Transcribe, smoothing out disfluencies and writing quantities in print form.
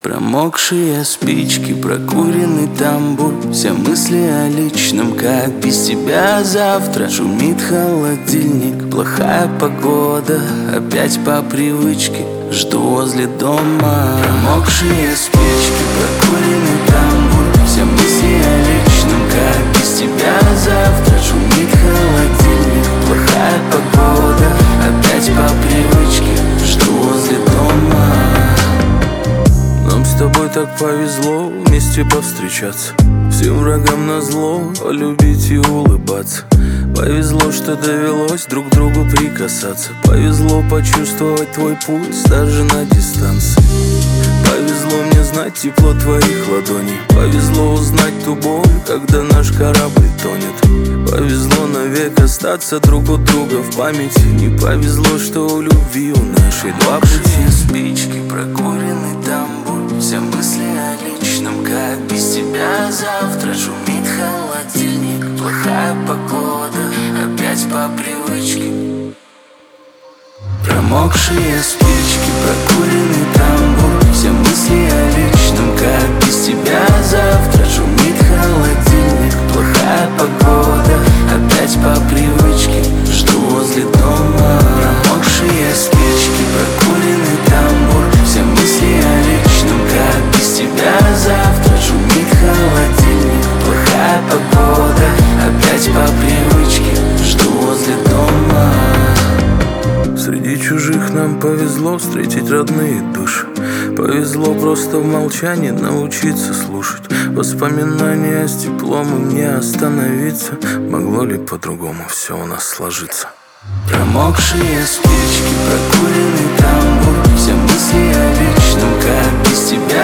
Промокшие спички, прокуренный тамбур, все мысли о личном, как без тебя завтра. Шумит холодильник, плохая погода, опять по привычке жду возле дома. Промокшие спички, прокуренный тамбур, все мысли о личном, как без тебя завтра. Шумит холодильник, плохая погода, опять по привычке жду возле дома. Нам с тобой так повезло вместе повстречаться, всем врагам назло полюбить и улыбаться. Повезло, что довелось друг к другу прикасаться. Повезло почувствовать твой пульс даже на дистанции. Повезло мне знать тепло твоих ладоней. Повезло узнать ту боль, когда наш корабль тонет. Повезло навек остаться друг у друга в памяти. Не повезло, что у любви у нашей два пути. Спички, прокуренный тамбур, все мысли о личном, как без тебя завтра. Шумит холодильник, плохая погода, опять по привычке. Промокшие спички, прокуренный тамбур, все мысли о личном, как без тебя завтра. Шумит холодильник, плохая погода, опять по привычке жду возле дома. Промокшие спички, прокуренный тамбур, все мысли о личном, как без тебя завтра. Шумит холодильник, плохая погода, опять по привычке жду возле дома. Среди чужих нам повезло встретить родные души. Повезло просто в молчании научиться слушать. Воспоминания с теплом им не остановиться. Могло ли по-другому все у нас сложиться? Промокшие спички, прокуренный тамбур, все мысли о личном, как без тебя